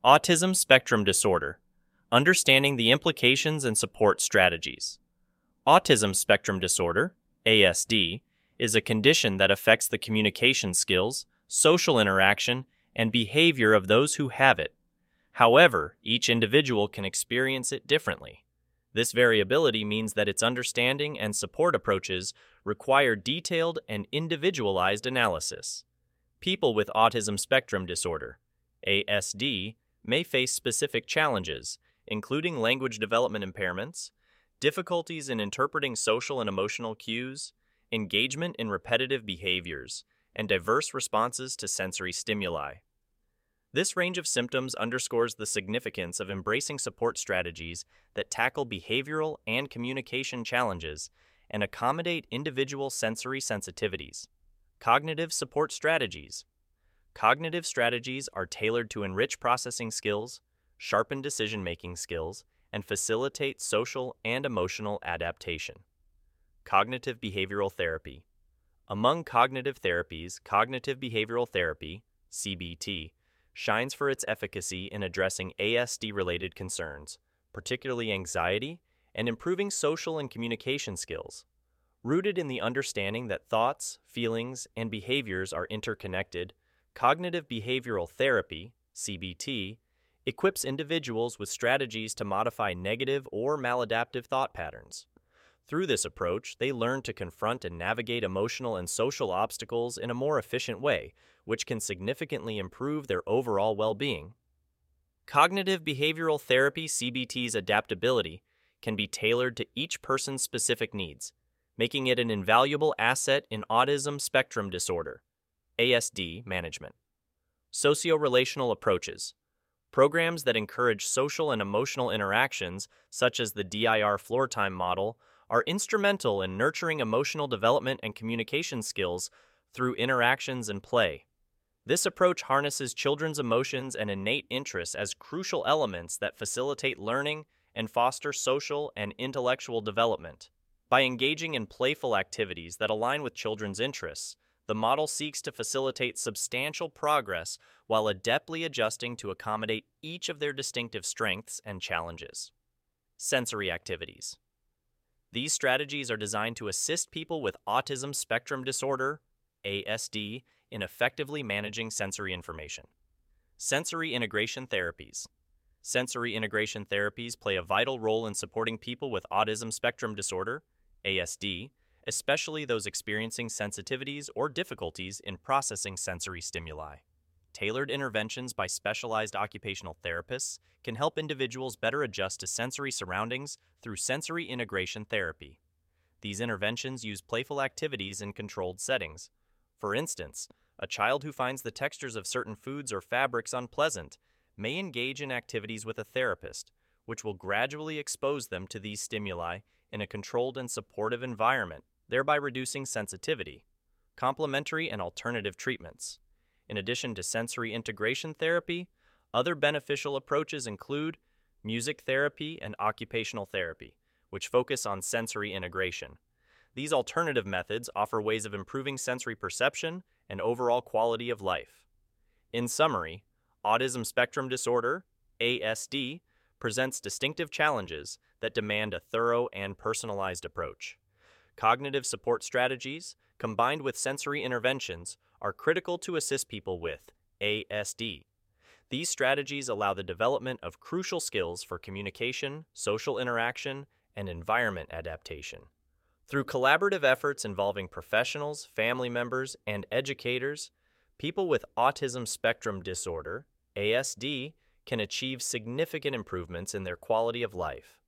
Autism Spectrum Disorder. Understanding the implications and support strategies. Autism spectrum disorder, ASD, is a condition that affects the communication skills, social interaction, and behavior of those who have it. However, each individual can experience it differently. This variability means that its understanding and support approaches require detailed and individualized analysis. People with autism spectrum disorder, ASD, may face specific challenges, including language development impairments, difficulties in interpreting social and emotional cues, engagement in repetitive behaviors, and diverse responses to sensory stimuli. This range of symptoms underscores the significance of embracing support strategies that tackle behavioral and communication challenges and accommodate individual sensory sensitivities. Cognitive support strategies. Cognitive strategies are tailored to enrich processing skills, sharpen decision-making skills, and facilitate social and emotional adaptation. Cognitive behavioral therapy. Among cognitive therapies, cognitive behavioral therapy, CBT, shines for its efficacy in addressing ASD-related concerns, particularly anxiety, and improving social and communication skills. Rooted in the understanding that thoughts, feelings, and behaviors are interconnected, cognitive behavioral therapy, CBT, equips individuals with strategies to modify negative or maladaptive thought patterns. Through this approach, they learn to confront and navigate emotional and social obstacles in a more efficient way, which can significantly improve their overall well-being. Cognitive behavioral therapy CBT's adaptability can be tailored to each person's specific needs, making it an invaluable asset in autism spectrum disorder, ASD management. Socio-relational approaches. Programs that encourage social and emotional interactions, such as the DIR floor time model, are instrumental in nurturing emotional development and communication skills through interactions and play. This approach harnesses children's emotions and innate interests as crucial elements that facilitate learning and foster social and intellectual development. By engaging in playful activities that align with children's interests, the model seeks to facilitate substantial progress while adeptly adjusting to accommodate each of their distinctive strengths and challenges. Sensory activities. These strategies are designed to assist people with autism spectrum disorder, ASD, in effectively managing sensory information. Sensory integration therapies. Sensory integration therapies play a vital role in supporting people with autism spectrum disorder, ASD, especially those experiencing sensitivities or difficulties in processing sensory stimuli. Tailored interventions by specialized occupational therapists can help individuals better adjust to sensory surroundings through sensory integration therapy. These interventions use playful activities in controlled settings. For instance, a child who finds the textures of certain foods or fabrics unpleasant may engage in activities with a therapist, which will gradually expose them to these stimuli in a controlled and supportive environment, thereby reducing sensitivity. Complementary and alternative treatments. In addition to sensory integration therapy, other beneficial approaches include music therapy and occupational therapy, which focus on sensory integration. These alternative methods offer ways of improving sensory perception and overall quality of life. In summary, autism spectrum disorder, ASD, presents distinctive challenges that demand a thorough and personalized approach. Cognitive support strategies, combined with sensory interventions, are critical to assist people with ASD. These strategies allow the development of crucial skills for communication, social interaction, and environment adaptation. Through collaborative efforts involving professionals, family members, and educators, people with autism spectrum disorder, ASD, can achieve significant improvements in their quality of life.